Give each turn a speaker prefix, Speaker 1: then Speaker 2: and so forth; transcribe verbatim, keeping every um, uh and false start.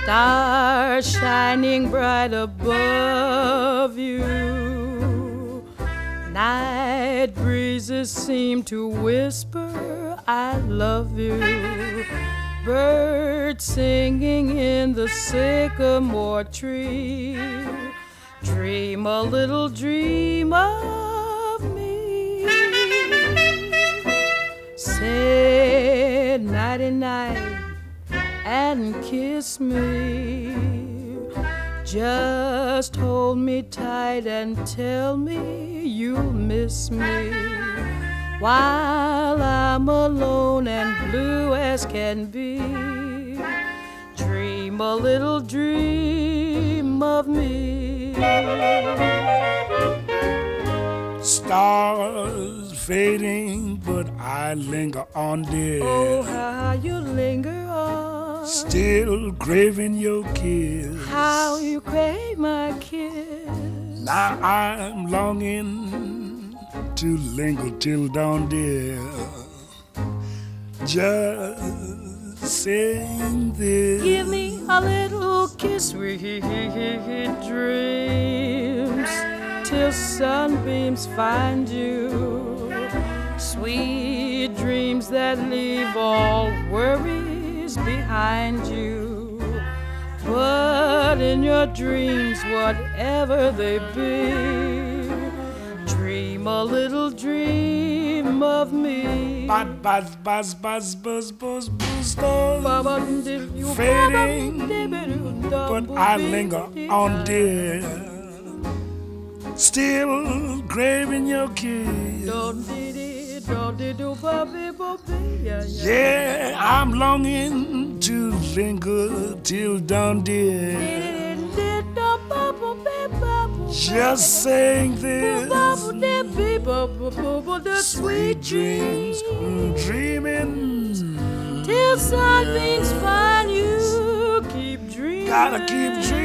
Speaker 1: Stars shining bright above you. Night breezes seem to whisper, I love you. Birds singing in the sycamore tree. Dream a little dream of me. Say nighty-night and kiss me. Just hold me tight and tell me you'll miss me while I'm alone and blue as can be. Dream a little dream of me.
Speaker 2: Stars fading, but I linger on, dear.
Speaker 1: Oh, how you linger on.
Speaker 2: Still craving your kiss.
Speaker 1: How you crave my kiss.
Speaker 2: Now I'm longing to linger till dawn, dear. Just saying this.
Speaker 1: Give me a little kiss, sweet dreams, till sunbeams find you. Sweet dreams that leave all worries behind you. But in your dreams, whatever they be, dream a little dream of me.
Speaker 2: Buzz, buzz, buzz, buzz, buzz, buzz, buzz, stars fading, but I linger on, dear. Still craving your kiss. Yeah, I'm longing to linger till dawn, dear. Just saying this. Sweet dreams, dreaming
Speaker 1: till sunbeams find you. Keep dreaming.
Speaker 2: Gotta keep dreaming.